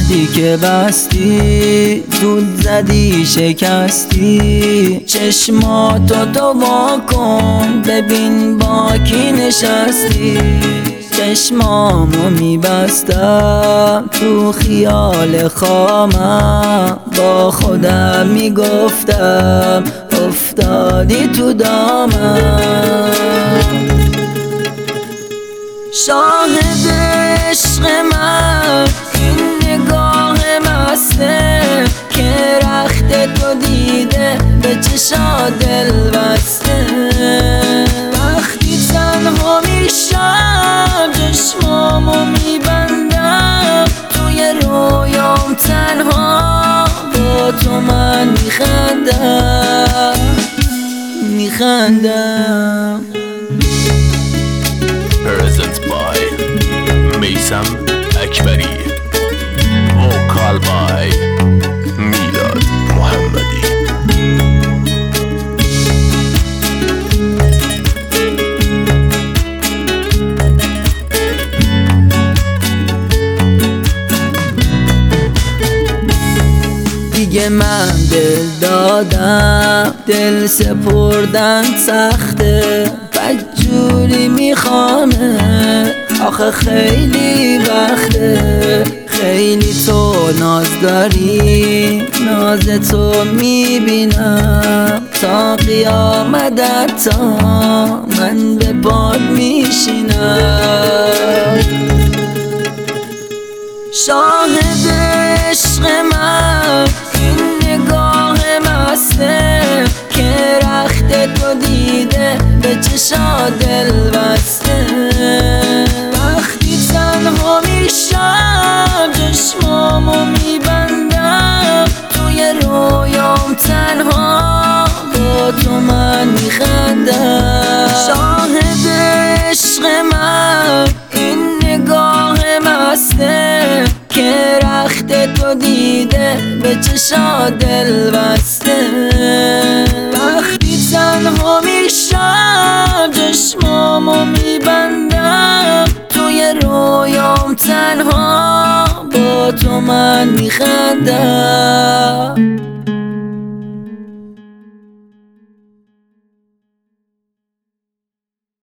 وقتی که بستی دود زدی شکستی، چشماتو تو وا کن ببین با کی نشستی. چشمامو میبستم تو خیال خامم، با خودم میگفتم افتادی تو دامم. شاهد عشق من این نگاه مسته که رخت تو دیده به چشا دل بسته. وقتی تنها میشم چشمامو میبندم، توی رویام تنها با تو من میخندم. Present by Meysam Akbari, vocal by Milad Mohammadi. دیگه من دل دادم، دل سپردن سخته، بدجوری میخوامه آخه خیلی وقته. خیلی تو ناز داری، ناز تو میبینم تا قیامت، تا من به پاد میشینم. شاهد عشق من این نگاه مسته که رخت تو دیده به چشا دل بسته. وقتی تنها میشم چشمامو میبندم، توی رویام تنها با تو من میخندم. شاهد عشق من این نگاه مسته که رخت تو دیده به چشا دل بسته. وقتی تنها میشم چشمامو میبندم، توی رویام تنها با تو من میخندم.